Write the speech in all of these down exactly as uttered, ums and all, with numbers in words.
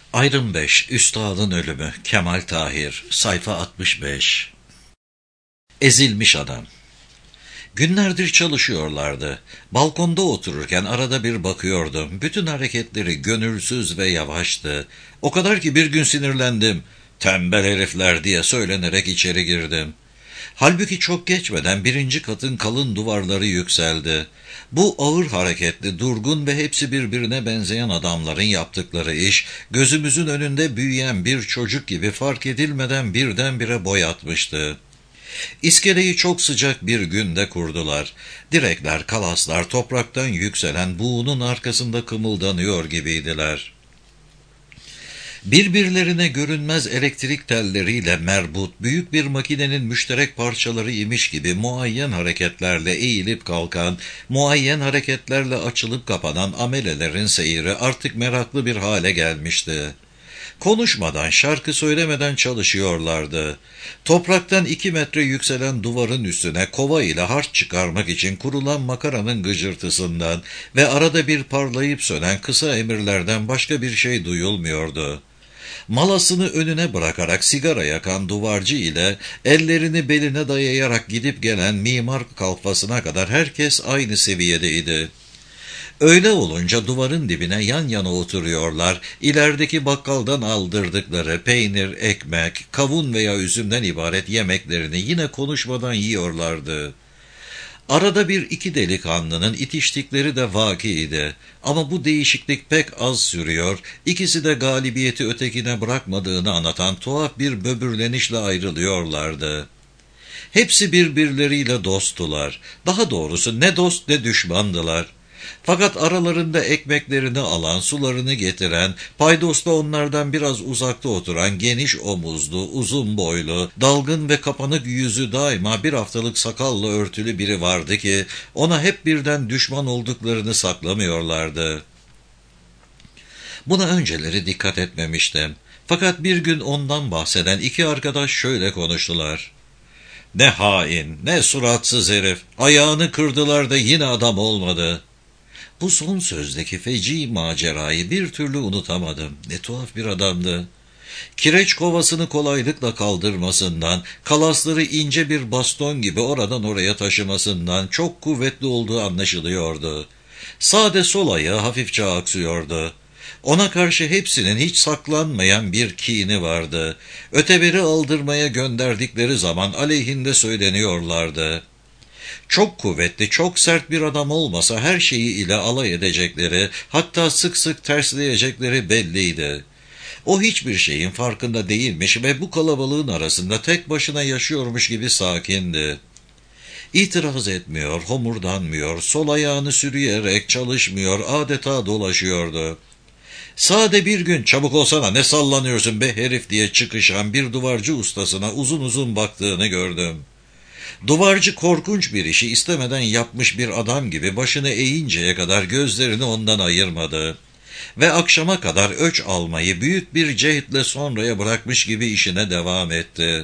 Ayrım beş. Üstadın ölümü. Kemal Tahir. Sayfa altmış beş. Ezilmiş adam. Günlerdir çalışıyorlardı. Balkonda otururken arada bir bakıyordum. Bütün hareketleri gönülsüz ve yavaştı. O kadar ki bir gün sinirlendim. Tembel herifler diye söylenerek içeri girdim. Halbuki çok geçmeden birinci katın kalın duvarları yükseldi. Bu ağır hareketli, durgun ve hepsi birbirine benzeyen adamların yaptıkları iş, gözümüzün önünde büyüyen bir çocuk gibi fark edilmeden birdenbire boy atmıştı. İskeleyi çok sıcak bir günde kurdular. Direkler, kalaslar topraktan yükselen buğunun arkasında kımıldanıyor gibiydiler. Birbirlerine görünmez elektrik telleriyle merbut, büyük bir makinenin müşterek parçaları imiş gibi muayyen hareketlerle eğilip kalkan, muayyen hareketlerle açılıp kapanan amelelerin seyri artık meraklı bir hale gelmişti. Konuşmadan, şarkı söylemeden çalışıyorlardı. Topraktan iki metre yükselen duvarın üstüne kova ile harç çıkarmak için kurulan makaranın gıcırtısından ve arada bir parlayıp sönen kısa emirlerden başka bir şey duyulmuyordu. Malasını önüne bırakarak sigara yakan duvarcı ile ellerini beline dayayarak gidip gelen mimar kalfasına kadar herkes aynı seviyedeydi. Öyle olunca duvarın dibine yan yana oturuyorlar, ilerideki bakkaldan aldırdıkları peynir, ekmek, kavun veya üzümden ibaret yemeklerini yine konuşmadan yiyorlardı. Arada bir iki delikanlının itiştikleri de vakiydi. Ama bu değişiklik pek az sürüyor, ikisi de galibiyeti ötekine bırakmadığını anlatan tuhaf bir böbürlenişle ayrılıyorlardı. Hepsi birbirleriyle dosttular. Daha doğrusu ne dost ne düşmandılar. Fakat aralarında ekmeklerini alan, sularını getiren, paydosla onlardan biraz uzakta oturan, geniş omuzlu, uzun boylu, dalgın ve kapanık yüzü daima bir haftalık sakalla örtülü biri vardı ki, ona hep birden düşman olduklarını saklamıyorlardı. Buna önceleri dikkat etmemiştim. Fakat bir gün ondan bahseden iki arkadaş şöyle konuştular. "Ne hain, ne suratsız herif, ayağını kırdılar da yine adam olmadı." Bu son sözdeki feci macerayı bir türlü unutamadım. Ne tuhaf bir adamdı. Kireç kovasını kolaylıkla kaldırmasından, kalasları ince bir baston gibi oradan oraya taşımasından çok kuvvetli olduğu anlaşılıyordu. Sade sol ayağı hafifçe aksıyordu. Ona karşı hepsinin hiç saklanmayan bir kini vardı. Öteberi aldırmaya gönderdikleri zaman aleyhinde söyleniyorlardı. Çok kuvvetli, çok sert bir adam olmasa her şeyi ile alay edecekleri, hatta sık sık tersleyecekleri belliydi. O hiçbir şeyin farkında değilmiş ve bu kalabalığın arasında tek başına yaşıyormuş gibi sakindi. İtiraz etmiyor, homurdanmıyor, sol ayağını sürüyerek çalışmıyor, adeta dolaşıyordu. Sade bir gün "Çabuk olsana, ne sallanıyorsun be herif" diye çıkışan bir duvarcı ustasına uzun uzun baktığını gördüm. Duvarcı korkunç bir işi istemeden yapmış bir adam gibi başını eğinceye kadar gözlerini ondan ayırmadı. Ve akşama kadar öç almayı büyük bir cehdle sonraya bırakmış gibi işine devam etti.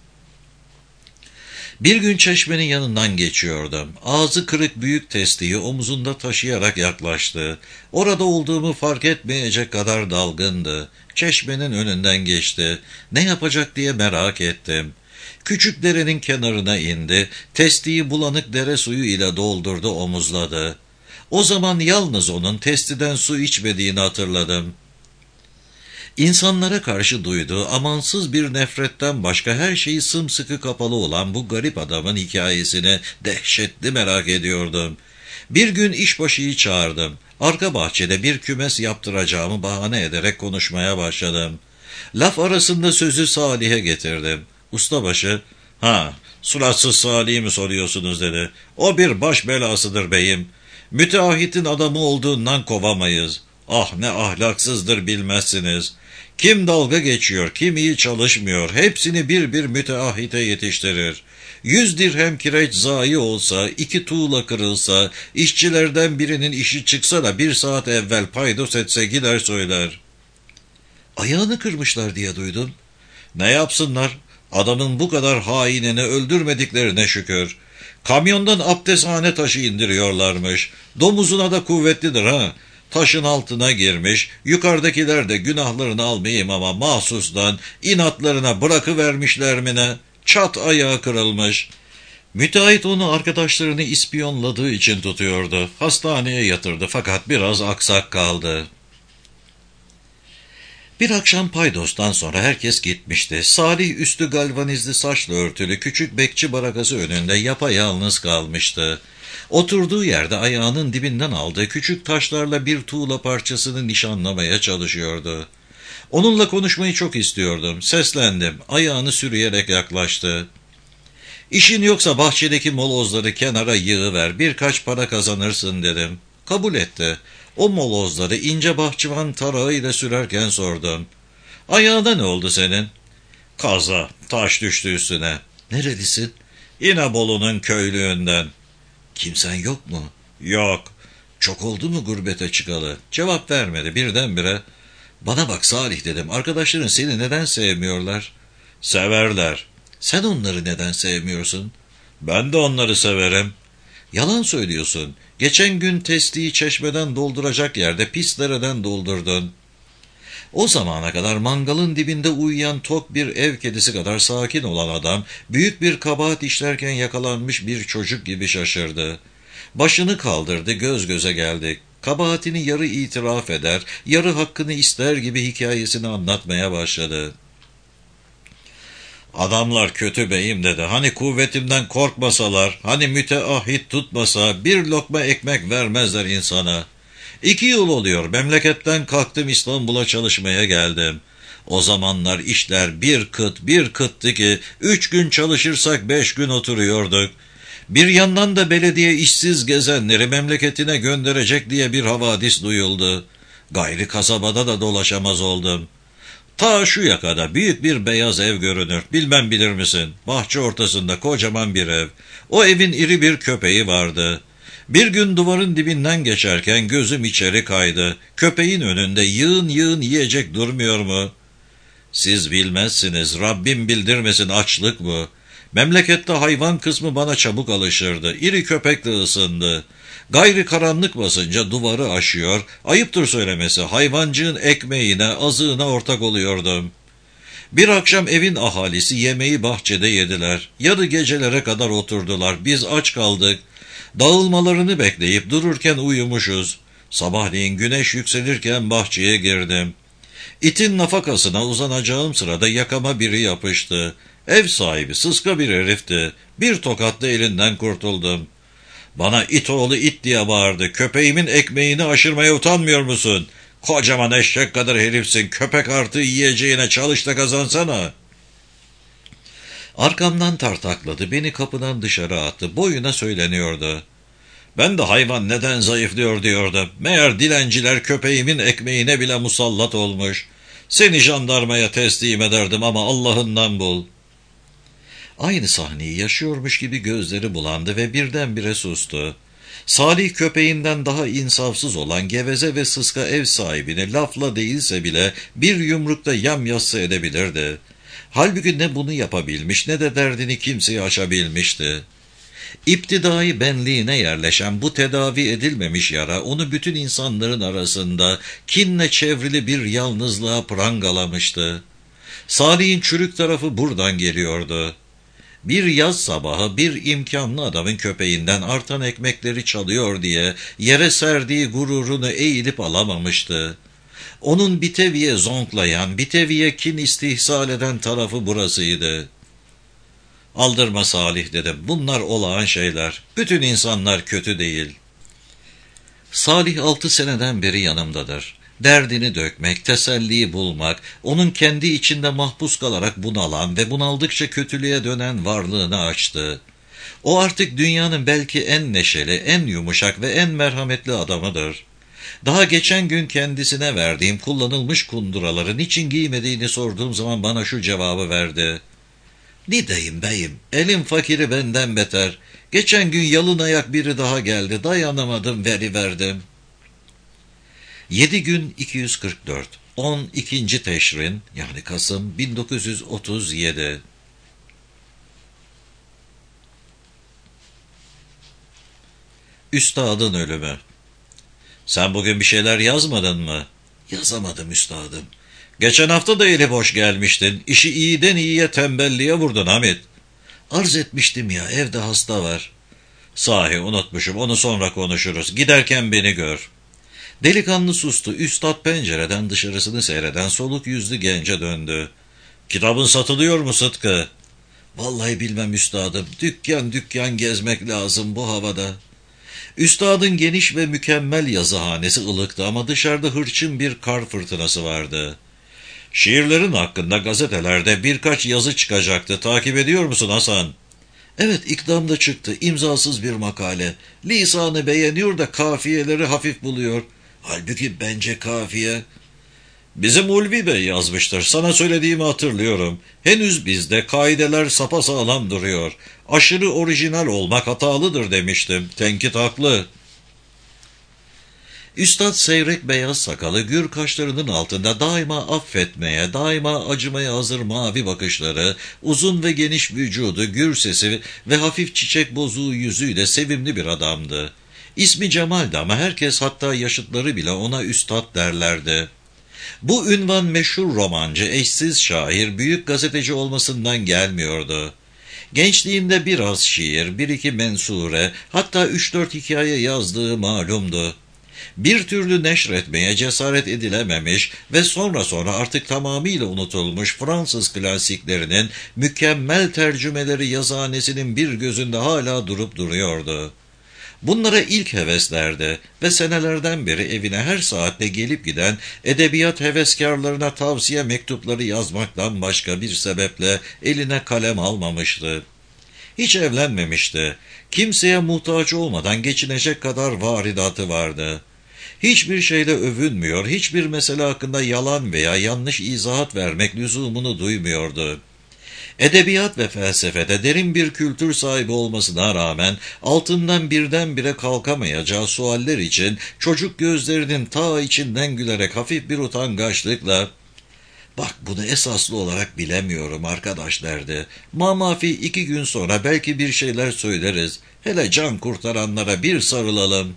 Bir gün çeşmenin yanından geçiyordum. Ağzı kırık büyük testiyi omuzunda taşıyarak yaklaştı. Orada olduğumu fark etmeyecek kadar dalgındı. Çeşmenin önünden geçti. Ne yapacak diye merak ettim. Küçük derenin kenarına indi, testiyi bulanık dere suyu ile doldurdu, omuzladı. O zaman yalnız onun testiden su içmediğini hatırladım. İnsanlara karşı duyduğu amansız bir nefretten başka her şeyi sımsıkı kapalı olan bu garip adamın hikayesini dehşetli merak ediyordum. Bir gün işbaşıyı çağırdım. Arka bahçede bir kümes yaptıracağımı bahane ederek konuşmaya başladım. Laf arasında sözü Salih'e getirdim. Ustabaşı, "Ha, suratsız Salih'i mi soruyorsunuz?" dedi. "O bir baş belasıdır beyim. Müteahhitin adamı olduğundan kovamayız. Ah, ne ahlaksızdır bilmezsiniz. Kim dalga geçiyor, kim iyi çalışmıyor, hepsini bir bir müteahhite yetiştirir. Yüz dirhem kireç zayi olsa, iki tuğla kırılsa, işçilerden birinin işi çıksa da bir saat evvel paydos etse gider söyler." "Ayağını kırmışlar diye duydum." "Ne yapsınlar? Adamın bu kadar hainini öldürmediklerine şükür. Kamyondan abdesthane taşı indiriyorlarmış. Domuzuna da kuvvetlidir ha. taşın altına girmiş, yukarıdakiler de günahlarını almayayım ama mahsustan inatlarına bırakıvermişler mi ne? Çat ayağı kırılmış. Müteahhit onu arkadaşlarını ispiyonladığı için tutuyordu. Hastaneye yatırdı fakat biraz aksak kaldı. Bir akşam paydostan sonra herkes gitmişti. Salih üstü galvanizli saçla örtülü küçük bekçi barakası önünde yapayalnız kalmıştı. Oturduğu yerde ayağının dibinden aldığı küçük taşlarla bir tuğla parçasını nişanlamaya çalışıyordu. Onunla konuşmayı çok istiyordum. Seslendim. Ayağını sürüyerek yaklaştı. İşin yoksa bahçedeki molozları kenara yığıver, birkaç para kazanırsın dedim. Kabul etti. O molozları ince bahçıvan tarağıyla sürerken sordum. Ayağına ne oldu senin? Kaza, taş düştü üstüne. Nerelisin? İnebolu'nun köylüğünden. Kimsen yok mu? Yok. Çok oldu mu gurbete çıkalı? Cevap vermedi birdenbire. Bana bak Salih dedim, arkadaşların seni neden sevmiyorlar? Severler. Sen onları neden sevmiyorsun? Ben de onları severim. Yalan söylüyorsun. Geçen gün testiyi çeşmeden dolduracak yerde pis dereden doldurdun. O zamana kadar mangalın dibinde uyuyan tok bir ev kedisi kadar sakin olan adam, büyük bir kabahat işlerken yakalanmış bir çocuk gibi şaşırdı. Başını kaldırdı, göz göze geldik. Kabahatini yarı itiraf eder, yarı hakkını ister gibi hikayesini anlatmaya başladı. Adamlar kötü beyim dedi. Hani kuvvetimden korkmasalar, hani müteahhit tutmasa bir lokma ekmek vermezler insana. İki yıl oluyor memleketten kalktım, İstanbul'a çalışmaya geldim. O zamanlar işler bir kıt bir kıttı ki üç gün çalışırsak beş gün oturuyorduk. Bir yandan da belediye işsiz gezenleri memleketine gönderecek diye bir havadis duyuldu. Gayri kasabada da dolaşamaz oldum. Ta şu yakada büyük bir beyaz ev görünür. Bilmem bilir misin? Bahçe ortasında kocaman bir ev. O evin iri bir köpeği vardı. Bir gün duvarın dibinden geçerken gözüm içeri kaydı. Köpeğin önünde yığın yığın yiyecek durmuyor mu? Siz bilmezsiniz, Rabbim bildirmesin, açlık bu. Memlekette hayvan kısmı bana çabuk alışırdı. İri köpek de ısındı. Gayri karanlık basınca duvarı aşıyor, ayıptır söylemesi hayvancığın ekmeğine, azığına ortak oluyordum. Bir akşam evin ahalisi yemeği bahçede yediler. Yarı gecelere kadar oturdular. Biz aç kaldık. Dağılmalarını bekleyip dururken uyumuşuz. Sabahleyin güneş yükselirken bahçeye girdim. İtin nafakasına uzanacağım sırada yakama biri yapıştı. Ev sahibi sıska bir herifti. Bir tokatla elinden kurtuldum. Bana it oğlu it diye bağırdı. Köpeğimin ekmeğini aşırmaya utanmıyor musun? Kocaman eşek kadar herifsin. Köpek artığı yiyeceğine çalış da kazansana. Arkamdan tartakladı. Beni kapıdan dışarı attı. Boyuna söyleniyordu. Ben de hayvan neden zayıflıyor diyordum. Meğer dilenciler köpeğimin ekmeğine bile musallat olmuş. Seni jandarmaya teslim ederdim ama Allah'ından bul. Aynı sahneyi yaşıyormuş gibi gözleri bulandı ve birdenbire sustu. Salih köpeğinden daha insafsız olan geveze ve sıska ev sahibini lafla değilse bile bir yumrukta yamyassı edebilirdi. Halbuki ne bunu yapabilmiş ne de derdini kimseye açabilmişti. İptidai benliğine yerleşen bu tedavi edilmemiş yara onu bütün insanların arasında kinle çevrili bir yalnızlığa prangalamıştı. Salih'in çürük tarafı buradan geliyordu. Bir yaz sabahı bir imkanlı adamın köpeğinden artan ekmekleri çalıyor diye yere serdiği gururunu eğilip alamamıştı. Onun biteviye zonklayan, biteviye kin istihsal eden tarafı burasıydı. Aldırma Salih dedim, bunlar olağan şeyler. Bütün insanlar kötü değil. Salih altı seneden beri yanımdadır. Derdini dökmek, teselliyi bulmak, onun kendi içinde mahpus kalarak bunalan ve bunaldıkça kötülüğe dönen varlığını açtı. O artık dünyanın belki en neşeli, en yumuşak ve en merhametli adamıdır. Daha geçen gün kendisine verdiğim kullanılmış kunduraları niçin giymediğini sorduğum zaman bana şu cevabı verdi. Ne diyeyim beyim, elim fakiri benden beter. Geçen gün yalın ayak biri daha geldi, dayanamadım, veriverdim. yedi gün iki yüz kırk dört, on ikinci Teşrin yani Kasım bin dokuz yüz otuz yedi. Üstadın ölümü. Sen bugün bir şeyler yazmadın mı? Yazamadım üstadım. Geçen hafta da eli boş gelmiştin. İşi iyiden iyiye tembelliğe vurdun Hamit. Arz etmiştim ya, evde hasta var. Sahi unutmuşum, onu sonra konuşuruz. Giderken beni gör. Delikanlı sustu. Üstad pencereden dışarısını seyreden soluk yüzlü gence döndü. Kitabın satılıyor mu Sıtkı? Vallahi bilmem üstadım. Dükkan dükkan gezmek lazım bu havada. Üstadın geniş ve mükemmel yazıhanesi ılıktı ama dışarıda hırçın bir kar fırtınası vardı. Şiirlerin hakkında gazetelerde birkaç yazı çıkacaktı. Takip ediyor musun Hasan? Evet, İkdam'da çıktı. İmzasız bir makale. Lisanı beğeniyor da kafiyeleri hafif buluyor. Halbuki bence kafiye. Bizim Ulvi Bey yazmıştır. Sana söylediğimi hatırlıyorum. Henüz bizde kaideler sapasağlam duruyor. Aşırı orijinal olmak hatalıdır demiştim. Tenkit haklı. Üstad seyrek beyaz sakalı, gür kaşlarının altında daima affetmeye, daima acımaya hazır mavi bakışları, uzun ve geniş vücudu, gür sesi ve hafif çiçek bozuğu yüzüyle sevimli bir adamdı. İsmi Cemal'di ama herkes, hatta yaşıtları bile ona üstad derlerdi. Bu ünvan meşhur romancı, eşsiz şair, büyük gazeteci olmasından gelmiyordu. Gençliğinde biraz şiir, bir iki mensure, hatta üç dört hikaye yazdığı malumdu. Bir türlü neşretmeye cesaret edilememiş ve sonra sonra artık tamamıyla unutulmuş Fransız klasiklerinin mükemmel tercümeleri yazıhanesinin bir gözünde hala durup duruyordu. Bunlara ilk heveslerdi ve senelerden beri evine her saatte gelip giden edebiyat heveskarlarına tavsiye mektupları yazmaktan başka bir sebeple eline kalem almamıştı. Hiç evlenmemişti. Kimseye muhtaç olmadan geçinecek kadar varidatı vardı. Hiçbir şeyle övünmüyor, hiçbir mesele hakkında yalan veya yanlış izahat vermek lüzumunu duymuyordu. Edebiyat ve felsefede derin bir kültür sahibi olmasına rağmen altından birdenbire kalkamayacağı sualler için çocuk gözlerinin ta içinden gülerek hafif bir utangaçlıkla "Bak, bunu esaslı olarak bilemiyorum arkadaş" derdi. "Mamafi iki gün sonra belki bir şeyler söyleriz. Hele can kurtaranlara bir sarılalım."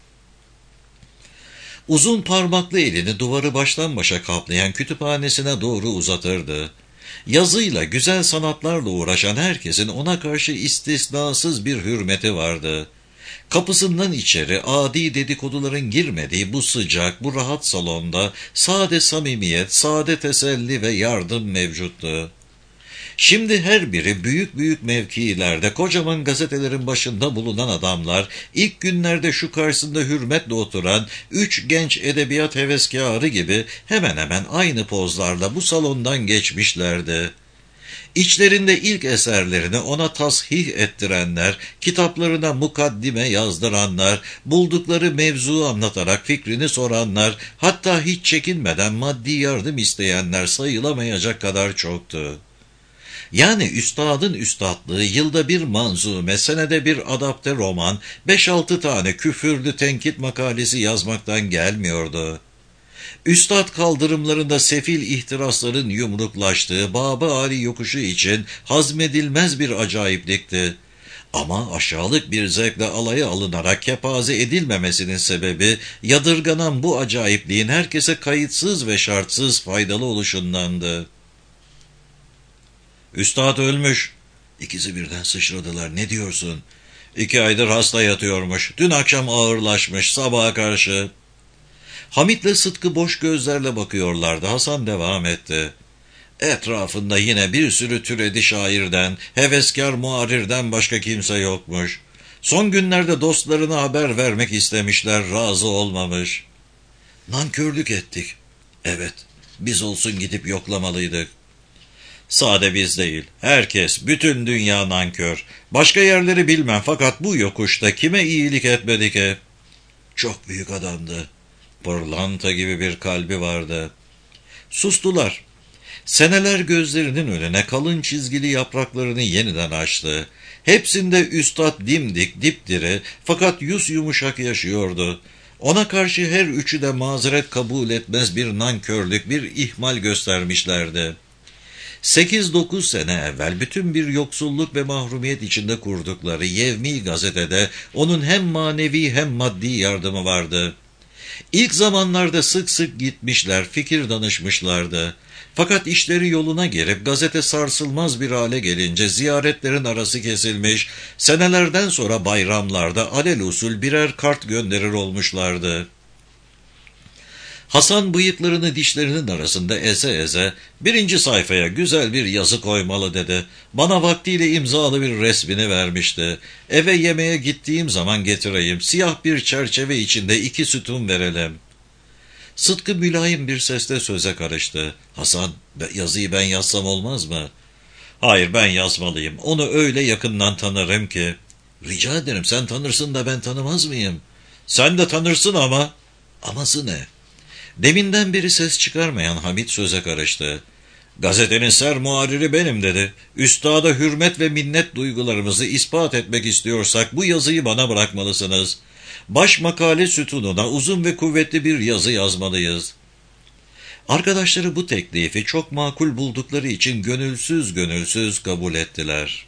Uzun parmaklı elini duvarı baştan başa kaplayan kütüphanesine doğru uzatırdı. Yazıyla, güzel sanatlarla uğraşan herkesin ona karşı istisnasız bir hürmeti vardı. Kapısından içeri adi dedikoduların girmediği bu sıcak, bu rahat salonda sade samimiyet, sade teselli ve yardım mevcuttu. Şimdi her biri büyük büyük mevkilerde, kocaman gazetelerin başında bulunan adamlar, ilk günlerde şu karşısında hürmetle oturan üç genç edebiyat heveskarı gibi hemen hemen aynı pozlarla bu salondan geçmişlerdi. İçlerinde ilk eserlerini ona tashih ettirenler, kitaplarına mukaddime yazdıranlar, buldukları mevzuu anlatarak fikrini soranlar, hatta hiç çekinmeden maddi yardım isteyenler sayılamayacak kadar çoktu. Yani üstadın üstadlığı yılda bir manzume, senede bir adapte roman, beş altı tane küfürlü tenkit makalesi yazmaktan gelmiyordu. Üstad kaldırımlarında sefil ihtirasların yumruklaştığı Bab-ı Ali yokuşu için hazmedilmez bir acayiplikti. Ama aşağılık bir zevkle alaya alınarak kepaze edilmemesinin sebebi, yadırganan bu acayipliğin herkese kayıtsız ve şartsız faydalı oluşundandı. "Üstad ölmüş." İkisi birden sıçradılar. "Ne diyorsun?" "İki aydır hasta yatıyormuş. Dün akşam ağırlaşmış, sabaha karşı." Hamit'le Sıtkı boş gözlerle bakıyorlardı. Hasan devam etti. "Etrafında yine bir sürü türedi şairden, heveskar muharirden başka kimse yokmuş. Son günlerde dostlarına haber vermek istemişler, razı olmamış." "Nankörlük ettik." "Evet, biz olsun gidip yoklamalıydık." "Sade biz değil, herkes, bütün dünya nankör. Başka yerleri bilmem fakat bu yokuşta kime iyilik etmedi ki?" "Çok büyük adamdı. Pırlanta gibi bir kalbi vardı." Sustular. Seneler gözlerinin önüne kalın çizgili yapraklarını yeniden açtı. Hepsinde üstad dimdik, dipdiri fakat yüz yumuşak yaşıyordu. Ona karşı her üçü de mazeret kabul etmez bir nankörlük, bir ihmal göstermişlerdi. Sekiz dokuz sene evvel bütün bir yoksulluk ve mahrumiyet içinde kurdukları Yevmi gazetede onun hem manevi hem maddi yardımı vardı. İlk zamanlarda sık sık gitmişler, fikir danışmışlardı. Fakat işleri yoluna girip gazete sarsılmaz bir hale gelince ziyaretlerin arası kesilmiş, senelerden sonra bayramlarda alelusul birer kart gönderir olmuşlardı. Hasan bıyıklarını dişlerinin arasında eze eze, birinci sayfaya güzel bir yazı koymalı dedi. Bana vaktiyle imzalı bir resmini vermişti. Eve yemeğe gittiğim zaman getireyim, siyah bir çerçeve içinde iki sütun verelim. Sıtkı mülayim bir sesle söze karıştı. Hasan, yazıyı ben yazsam olmaz mı? Hayır, ben yazmalıyım. Onu öyle yakından tanırım ki. Rica ederim, sen tanırsın da ben tanımaz mıyım? Sen de tanırsın ama. Aması ne? Deminden beri ses çıkarmayan Hamit söze karıştı. Gazetenin ser muharriri benim dedi. Üstada hürmet ve minnet duygularımızı ispat etmek istiyorsak bu yazıyı bana bırakmalısınız. Baş makale sütununa uzun ve kuvvetli bir yazı yazmalıyız. Arkadaşları bu teklifi çok makul buldukları için gönülsüz gönülsüz kabul ettiler.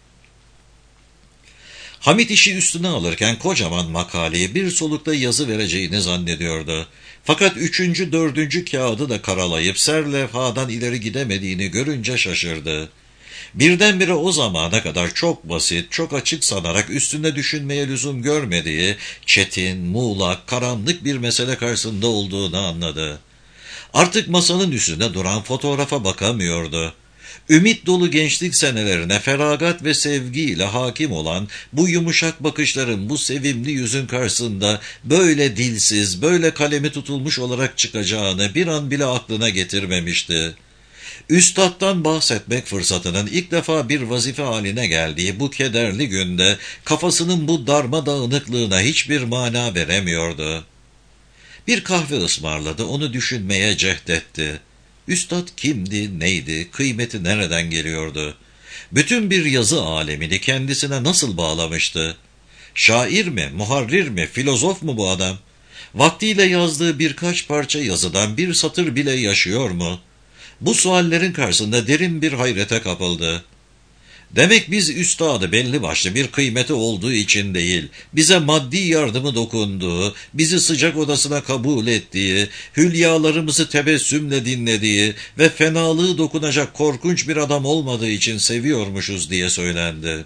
Hamit işi üstüne alırken kocaman makaleye bir solukta yazı vereceğini zannediyordu. Fakat üçüncü, dördüncü kağıdı da karalayıp serlevhadan ileri gidemediğini görünce şaşırdı. Birdenbire o zamana kadar çok basit, çok açık sanarak üstünde düşünmeye lüzum görmediği, çetin, muğlak, karanlık bir mesele karşısında olduğunu anladı. Artık masanın üstünde duran fotoğrafa bakamıyordu. Ümit dolu gençlik senelerine feragat ve sevgiyle hakim olan bu yumuşak bakışların, bu sevimli yüzün karşısında böyle dilsiz, böyle kalemi tutulmuş olarak çıkacağını bir an bile aklına getirmemişti. Üstad'dan bahsetmek fırsatının ilk defa bir vazife haline geldiği bu kederli günde kafasının bu darmadağınıklığına hiçbir mana veremiyordu. Bir kahve ısmarladı, onu düşünmeye cehdetti. Üstad kimdi, neydi, kıymeti nereden geliyordu? Bütün bir yazı alemini kendisine nasıl bağlamıştı? Şair mi, muharrir mi, filozof mu bu adam? Vaktiyle yazdığı birkaç parça yazıdan bir satır bile yaşıyor mu? Bu suallerin karşısında derin bir hayrete kapıldı. Demek biz üstadı belli başlı bir kıymeti olduğu için değil, bize maddi yardımı dokunduğu, bizi sıcak odasına kabul ettiği, hülyalarımızı tebessümle dinlediği ve fenalığı dokunacak korkunç bir adam olmadığı için seviyormuşuz diye söylendi.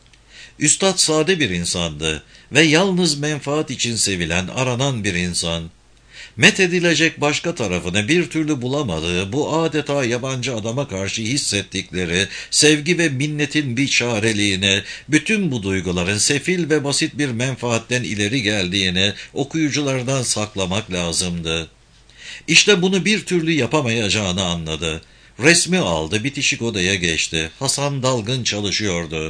Üstad sade bir insandı ve yalnız menfaat için sevilen, aranan bir insan. Methedilecek başka tarafını bir türlü bulamadığı bu adeta yabancı adama karşı hissettikleri sevgi ve minnetin biçareliğine, bütün bu duyguların sefil ve basit bir menfaatten ileri geldiğini okuyuculardan saklamak lazımdı. İşte bunu bir türlü yapamayacağını anladı. Resmi aldı, bitişik odaya geçti. Hasan dalgın çalışıyordu.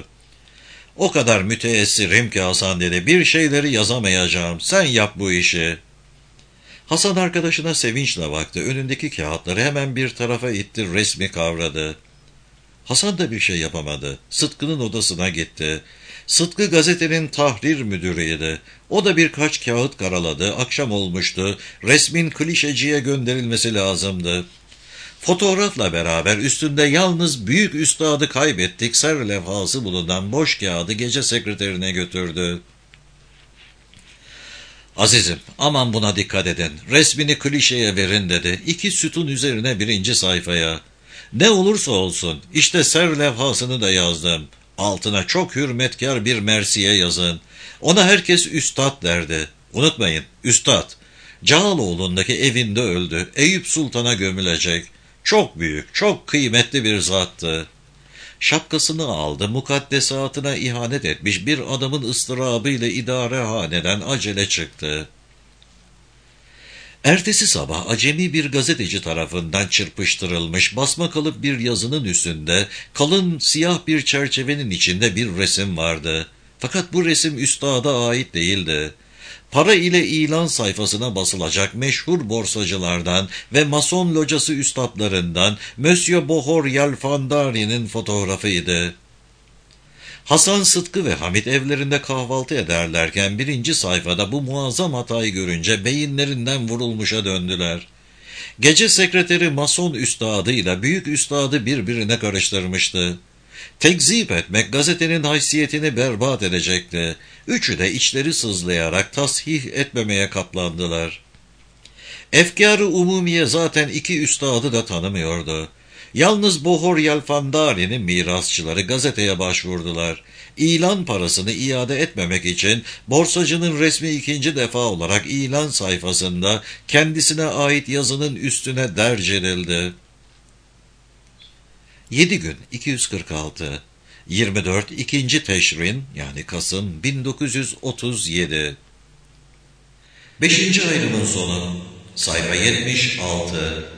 O kadar müteessirim ki Hasan dedi, bir şeyleri yazamayacağım, sen yap bu işi. Hasan arkadaşına sevinçle baktı. Önündeki kağıtları hemen bir tarafa itti, resmi kavradı. Hasan da bir şey yapamadı. Sıtkı'nın odasına gitti. Sıtkı gazetenin tahrir müdürüydü. O da birkaç kağıt karaladı. Akşam olmuştu. Resmin klişeciye gönderilmesi lazımdı. Fotoğrafla beraber üstünde yalnız büyük üstadı kaybettik ser levhası bulunan boş kağıdı gece sekreterine götürdü. Azizim, aman buna dikkat edin. Resmini klişeye verin dedi. İki sütun üzerine birinci sayfaya. Ne olursa olsun, işte ser levhasını da yazdım. Altına çok hürmetkar bir mersiye yazın. Ona herkes üstad derdi. Unutmayın, üstad. Cağaloğlu'ndaki evinde öldü. Eyüp Sultan'a gömülecek. Çok büyük, çok kıymetli bir zattı. Şapkasını aldı, mukaddesatına ihanet etmiş bir adamın ıstırabıyla idarehaneden acele çıktı. Ertesi sabah acemi bir gazeteci tarafından çırpıştırılmış basma kalıp bir yazının üstünde kalın siyah bir çerçevenin içinde bir resim vardı. Fakat bu resim üstada ait değildi. Para ile ilan sayfasına basılacak meşhur borsacılardan ve mason locası üstadlarından Monsieur Bohor Yalfandari'nin fotoğrafıydı. Hasan, Sıtkı ve Hamit evlerinde kahvaltı ederlerken birinci sayfada bu muazzam hatayı görünce beyinlerinden vurulmuşa döndüler. Gece sekreteri mason üstadıyla büyük üstadı birbirine karıştırmıştı. Tekzip etmek gazetenin haysiyetini berbat edecekti. Üçü de içleri sızlayarak tasih etmemeye kaplandılar. Efkâr-ı umumiye zaten iki üstadı da tanımıyordu. Yalnız Bohor Yelfandari'nin mirasçıları gazeteye başvurdular. İlan parasını iade etmemek için borsacının resmi ikinci defa olarak ilan sayfasında kendisine ait yazının üstüne derc edildi. yedi gün iki yüz kırk altı yirmi dört ikinci Teşrin yani Kasım bin dokuz yüz otuz yedi. beşinci ayrımın sonu sayfa yetmiş altı.